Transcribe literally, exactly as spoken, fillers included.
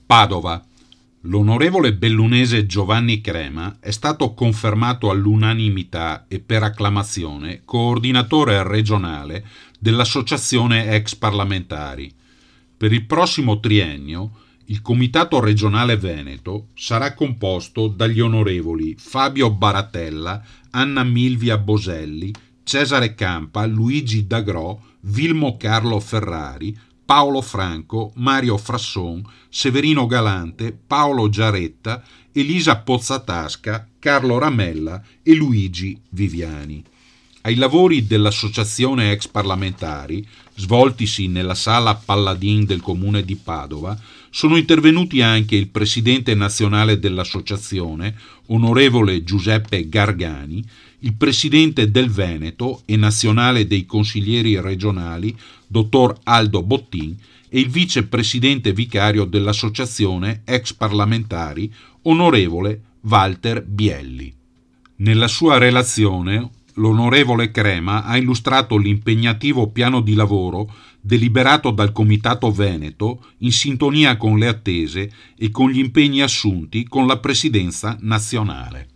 Padova. L'onorevole bellunese Giovanni Crema è stato confermato all'unanimità e per acclamazione coordinatore regionale dell'Associazione Ex Parlamentari. Per il prossimo triennio il Comitato regionale Veneto sarà composto dagli onorevoli Fabio Baratella, Anna Milvia Boselli, Cesare Campa, Luigi D'Agro, Vilmo Carlo Ferrari, Paolo Franco, Mario Frasson, Severino Galante, Paolo Giaretta, Elisa Pozzatasca, Carlo Ramella e Luigi Viviani. Ai lavori dell'Associazione Ex Parlamentari, svoltisi nella Sala Palladin del Comune di Padova, sono intervenuti anche il presidente nazionale dell'associazione, onorevole Giuseppe Gargani, il presidente del Veneto e nazionale dei consiglieri regionali, dottor Aldo Bottin, e il vicepresidente vicario dell'Associazione Ex Parlamentari, onorevole Walter Bielli. Nella sua relazione, l'onorevole Crema ha illustrato l'impegnativo piano di lavoro deliberato dal Comitato Veneto in sintonia con le attese e con gli impegni assunti con la Presidenza nazionale.